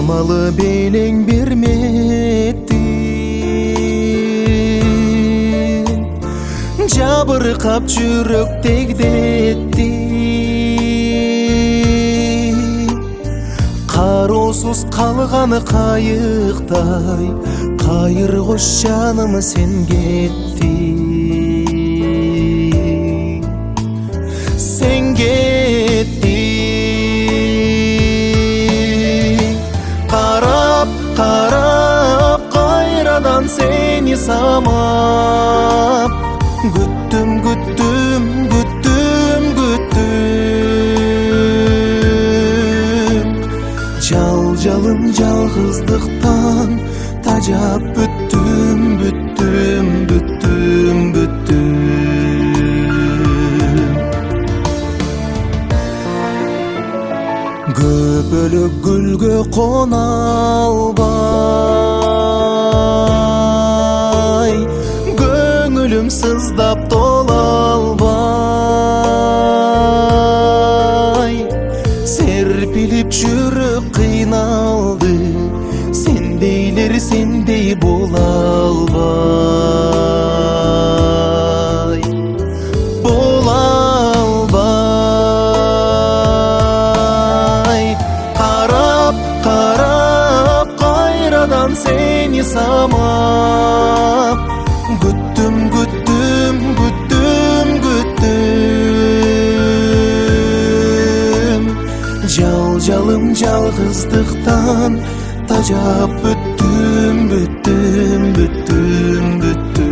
шамалы белең берметти, жабыркап жүрөк тегдетти. Кароосуз калган кайыктай, кайыр кош жаным сен кетти. Sen кетти. Карап, карап, кайрадан сени самап, күттүм, күттүм, күттүм, күттүм. Жалжалым жалгыздыктан тажап бүттүм, бүттүм, бүттүм, бүттүм. Көпөлөк гүлгө кона албай, көңүлүм сыздап тола албай. Серпилип жүрөк кыйналды, сендейлер сендей бола албай, бола албай. Карап, карап, кайрадан сени самап, күттүм, күттүм, күттүм, күттүм. Жалжалым жалгыздыктан тажап бүттүм, бүттүм, бүттүм, бүттүм.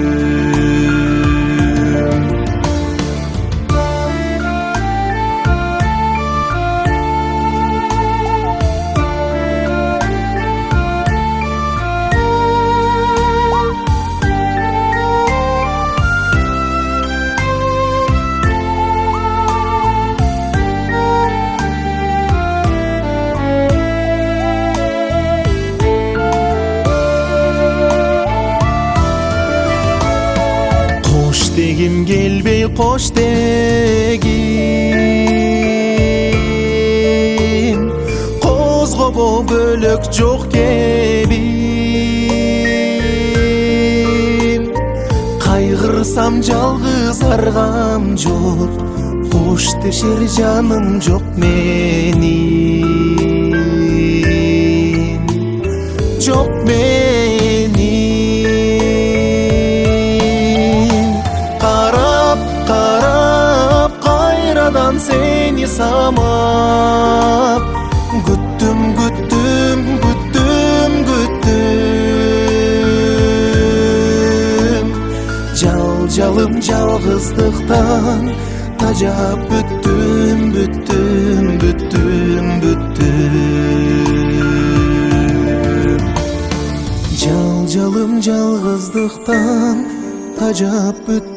Degim gelbey koş degim, kozgobo bölök jok kebim. Kaygırsam жалгыз аргам жок, кош дешер жаным жок менин, жок менин. Карап, кайрадан сени самап, күттүм, күттүм, күттүм, күттүм. Жалжалым жалгыздыктан тажап бүттүм, бүттүм, бүттүм, бүттүм. Жалжалым жалгыздыктан тажап бүттүм.